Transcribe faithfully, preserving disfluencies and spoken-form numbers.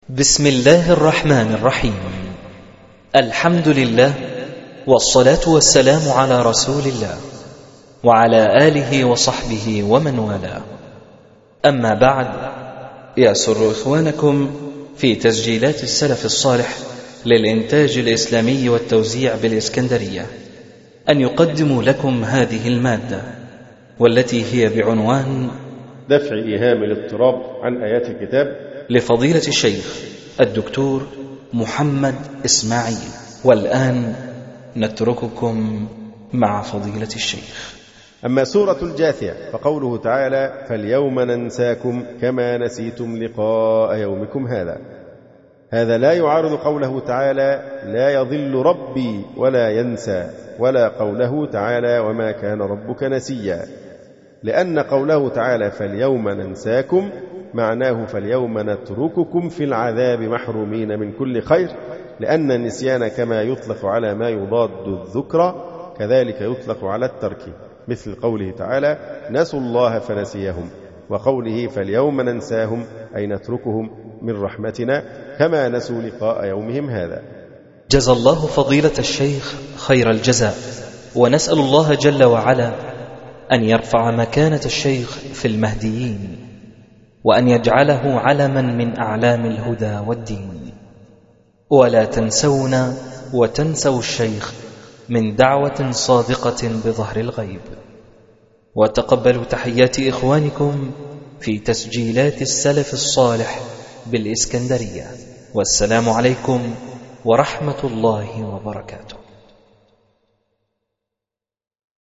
بسم الله الرحمن الرحيم. الحمد لله، والصلاة والسلام على رسول الله وعلى آله وصحبه ومن والاه. أما بعد، يسر إخوانكم في تسجيلات السلف الصالح للإنتاج الإسلامي والتوزيع بالإسكندرية أن يقدموا لكم هذه المادة، والتي هي بعنوان دفع إيهام الاضطراب عن آيات الكتاب، لفضيلة الشيخ الدكتور محمد إسماعيل. والآن نترككم مع فضيلة الشيخ. أما سورة الجاثية فقوله تعالى: فاليوم ننساكم كما نسيتم لقاء يومكم هذا. هذا لا يعارض قوله تعالى: لا يضل ربي ولا ينسى، ولا قوله تعالى: وما كان ربك نسيا، لأن قوله تعالى: فاليوم ننساكم معناه فاليوم نترككم في العذاب محرومين من كل خير، لأن النسيان كما يطلق على ما يضاد الذكر كذلك يطلق على الترك، مثل قوله تعالى: نسوا الله فنسيهم، وقوله: فاليوم ننساهم أي نتركهم من رحمتنا كما نسوا لقاء يومهم هذا. جزى الله فضيلة الشيخ خير الجزاء، ونسأل الله جل وعلا أن يرفع مكانة الشيخ في المهديين، وأن يجعله علما من أعلام الهدى والدين. ولا تنسونا وتنسوا الشيخ من دعوة صادقة بظهر الغيب. وتقبلوا تحيات إخوانكم في تسجيلات السلف الصالح بالإسكندرية، والسلام عليكم ورحمة الله وبركاته.